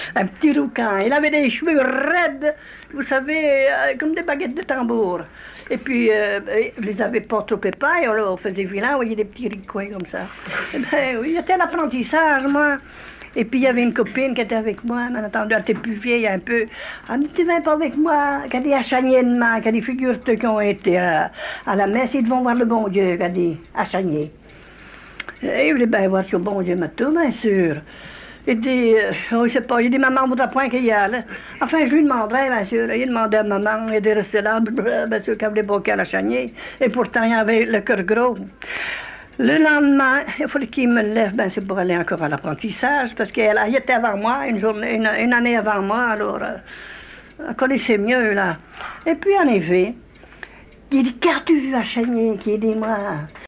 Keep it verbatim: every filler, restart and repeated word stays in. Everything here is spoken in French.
un petit rouquin. Il avait des cheveux raides, vous savez, euh, comme des baguettes de tambour. Et puis, euh, il les avait pas trop épais, on faisait vilain, on voyait des petits ricoins comme ça. Eh ben, oui, c'était l'apprentissage, moi. Et puis, il y avait une copine qui était avec moi, mais en attendant, elle était plus vieille un peu. Elle ne tu viens pas avec moi, qu'elle dit à Chagné demain, qu'elle dit, figure-toi qui ont été à, à la messe, ils vont voir le bon Dieu, qu'elle dit, à Chagné. Et je dis, ben, voir sur le bon Dieu, mais tout, bien sûr. Il dit, euh, oh, je sais pas, il dit, maman ne voudra point qu'il y aille. Enfin, je lui demanderai, bien sûr. Il demandait à maman, il était resté là, bien sûr qu'elle voulait pas qu'elle à Chagné. Et pourtant, il avait le cœur gros. Le lendemain, il fallait qu'il me lève, ben, c'est pour aller encore à l'apprentissage, parce qu'elle était avant moi, une, journée, une, une année avant moi, alors euh, elle connaissait mieux, là. Et puis, en effet, il dit, qu'as-tu vu à Chagné? Qui dit, moi,